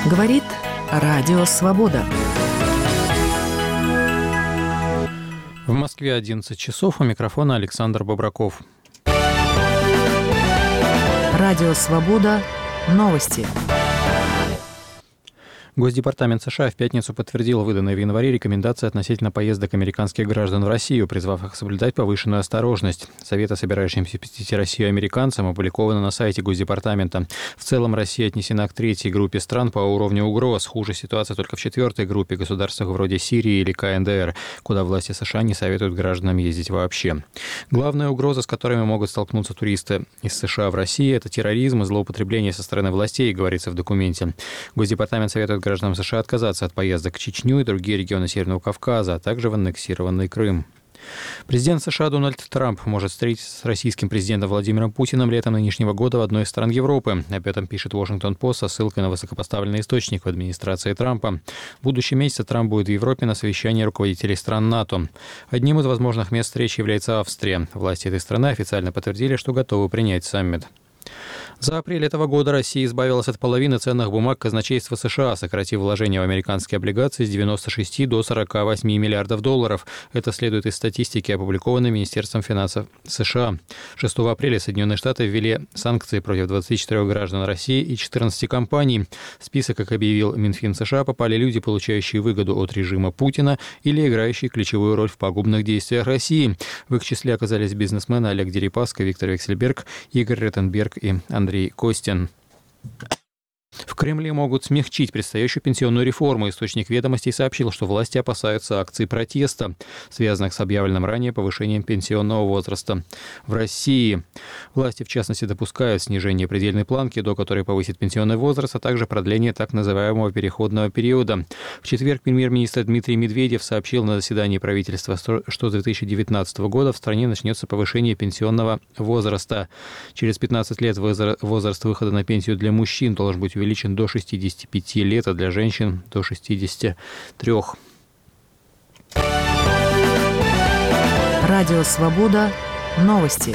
Говорит Радио Свобода. В Москве 11 часов. У микрофона Александр Бобраков. Радио Свобода. Новости. Госдепартамент США в пятницу подтвердил выданные в январе рекомендации относительно поездок американских граждан в Россию, призвав их соблюдать повышенную осторожность. Совет о собирающимся посетить Россию американцам опубликовано на сайте Госдепартамента. В целом Россия отнесена к третьей группе стран по уровню угроз. Хуже ситуация только в четвертой группе государств вроде Сирии или КНДР, куда власти США не советуют гражданам ездить вообще. Главная угроза, с которыми могут столкнуться туристы из США в России, это терроризм и злоупотребление со стороны властей, говорится в документе. Госдепартамент советует гражданам США отказаться от поездок в Чечню и другие регионы Северного Кавказа, а также в аннексированный Крым. Президент США Дональд Трамп может встретиться с российским президентом Владимиром Путиным летом нынешнего года в одной из стран Европы. Об этом пишет Washington Post со ссылкой на высокопоставленный источник в администрации Трампа. В будущем месяце Трамп будет в Европе на совещании руководителей стран НАТО. Одним из возможных мест встречи является Австрия. Власти этой страны официально подтвердили, что готовы принять саммит. За апрель этого года Россия избавилась от половины ценных бумаг казначейства США, сократив вложения в американские облигации с 96 до 48 миллиардов долларов. Это следует из статистики, опубликованной Министерством финансов США. 6 апреля Соединенные Штаты ввели санкции против 24 граждан России и 14 компаний. В список, как объявил Минфин США, попали люди, получающие выгоду от режима Путина или играющие ключевую роль в пагубных действиях России. В их числе оказались бизнесмены Олег Дерипаска, Виктор Вексельберг, Игорь Ротенберг и Андрей Костин. В Кремле могут смягчить предстоящую пенсионную реформу. Источник «Ведомостей» сообщил, что власти опасаются акций протеста, связанных с объявленным ранее повышением пенсионного возраста в России. Власти, в частности, допускают снижение предельной планки, до которой повысит пенсионный возраст, а также продление так называемого переходного периода. В четверг премьер-министр Дмитрий Медведев сообщил на заседании правительства, что с 2019 года в стране начнется повышение пенсионного возраста. Через 15 лет возраст выхода на пенсию для мужчин должен быть увеличен до 65 лет, а для женщин до 63. Радио Свобода. Новости.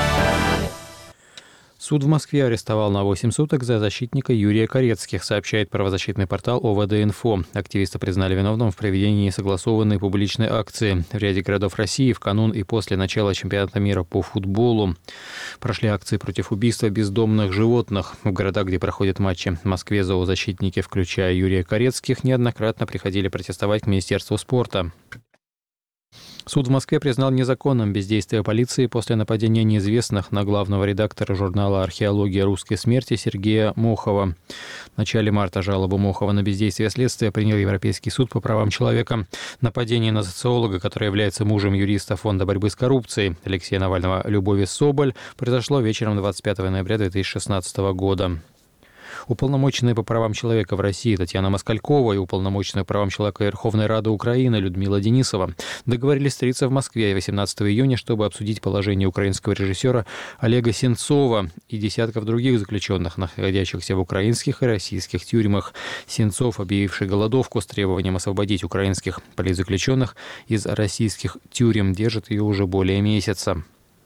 Суд в Москве арестовал на 8 суток за защитника Юрия Корецких, сообщает правозащитный портал ОВД-Инфо. Активиста признали виновным в проведении несогласованной публичной акции. В ряде городов России в канун и после начала чемпионата мира по футболу прошли акции против убийства бездомных животных. В городах, где проходят матчи, в Москве зоозащитники, включая Юрия Корецких, неоднократно приходили протестовать к Министерству спорта. Суд в Москве признал незаконным бездействие полиции после нападения неизвестных на главного редактора журнала «Археология русской смерти» Сергея Мохова. В начале марта жалобу Мохова на бездействие следствия принял Европейский суд по правам человека. Нападение на социолога, который является мужем юриста Фонда борьбы с коррупцией Алексея Навального Любови Соболь, произошло вечером 25 ноября 2016 года. Уполномоченная по правам человека в России Татьяна Москалькова и уполномоченная по правам человека Верховной Рады Украины Людмила Денисова договорились встретиться в Москве 18 июня, чтобы обсудить положение украинского режиссера Олега Сенцова и десятков других заключенных, находящихся в украинских и российских тюрьмах. Сенцов, объявивший голодовку с требованием освободить украинских политзаключенных из российских тюрем, держит ее уже более месяца.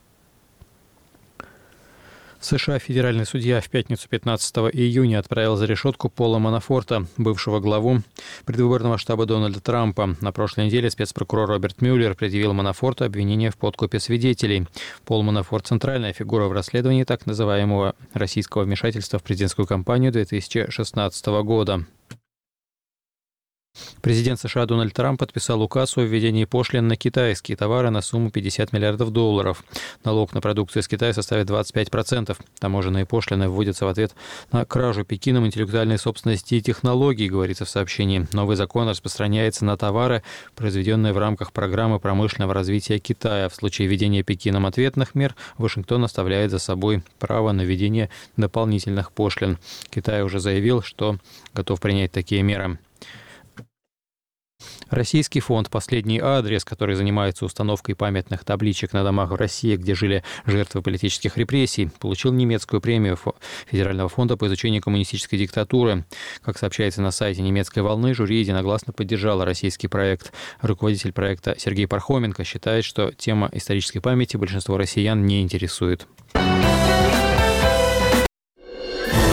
США федеральный судья в пятницу 15 июня отправил за решетку Пола Манафорта, бывшего главу предвыборного штаба Дональда Трампа. На прошлой неделе спецпрокурор Роберт Мюллер предъявил Манафорту обвинение в подкупе свидетелей. Пол Манафорт – центральная фигура в расследовании так называемого российского вмешательства в президентскую кампанию 2016 года. Президент США Дональд Трамп подписал указ о введении пошлин на китайские товары на сумму $50 миллиардов. Налог на продукцию из Китая составит 25%. Таможенные пошлины вводятся в ответ на кражу Пекином интеллектуальной собственности и технологий, говорится в сообщении. Новый закон распространяется на товары, произведенные в рамках программы промышленного развития Китая. В случае введения Пекином ответных мер Вашингтон оставляет за собой право на введение дополнительных пошлин. Китай уже заявил, что готов принять такие меры. Российский фонд «Последний адрес», который занимается установкой памятных табличек на домах в России, где жили жертвы политических репрессий, получил немецкую премию Федерального фонда по изучению коммунистической диктатуры. Как сообщается на сайте «Немецкой волны», жюри единогласно поддержало российский проект. Руководитель проекта Сергей Пархоменко считает, что тема исторической памяти большинство россиян не интересует.